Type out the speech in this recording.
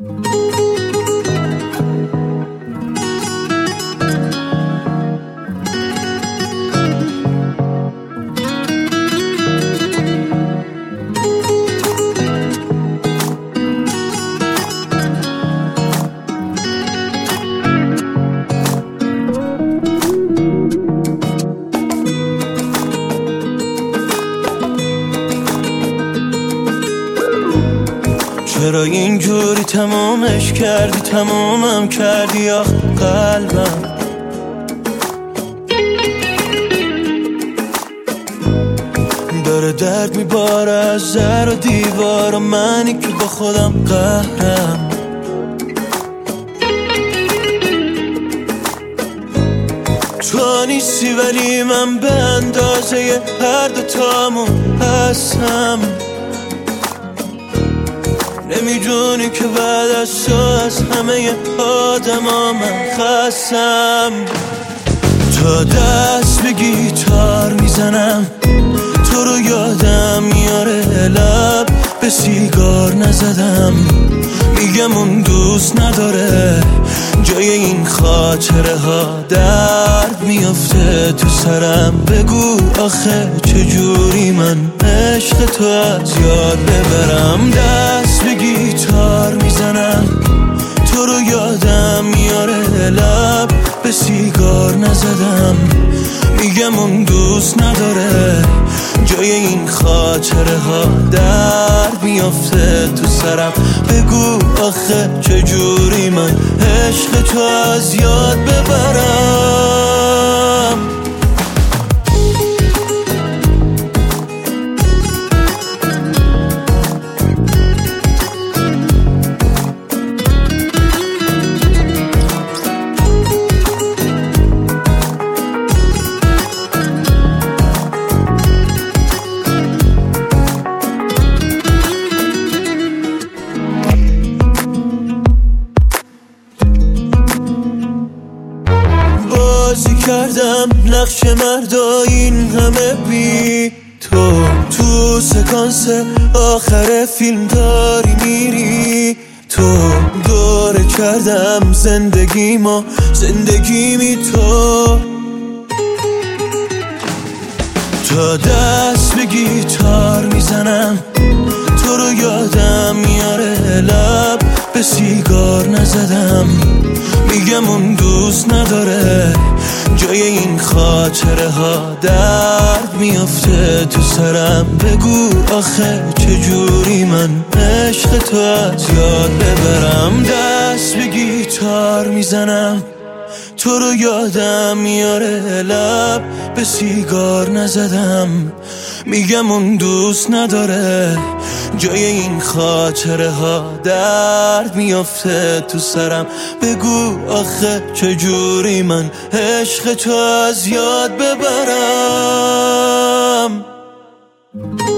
چرا اینجوری تمامش کردی، تمامم کردی آخ قلبم. داره درد میباره از در و دیوار و منی که با خودم قهرم. تو نیستی ولی من به اندازه هر دوتامون هستم. نمیدونی که بعد از تو از همه آدم ها من خستم. تا دست به گیتار میزنم تو رو یادم میاره، لب به سیگار نزدم. میگم اون دوست نداره، جای این خاطره ها درد میافته تو سرم. بگو آخه چجوری من عشق تو از یاد ببرم. دست به گیتار میزنم تو رو یادم میاره، لب به سیگار نزدم. میگم اون دوست نداره، جای این خاطره ها درد میافته تو سرم. بگو آخه چجوری من عشق تو از یاد ببرم. بازی کردم نقش مردا این همه بی تو سکانس آخر فیلم داری میری تو. دوره کردم زندگیمو زندگیمی تو. تا دست به گیتار میزنم تو رو یادم میاره، لب به سیگار نزدم. میگم اون دوست نداره، جای این خاطره ها درد میافته تو سرم. بگو آخه چجوری من عشق تو از یاد ببرم. دست به گیتار میزنم تو رو یادم میاره، لب به سیگار نزدم. میگم اون دوست نداره، جای این خاطره ها درد میافته تو سرم. بگو آخه چجوری من عشق تو از یاد ببرم.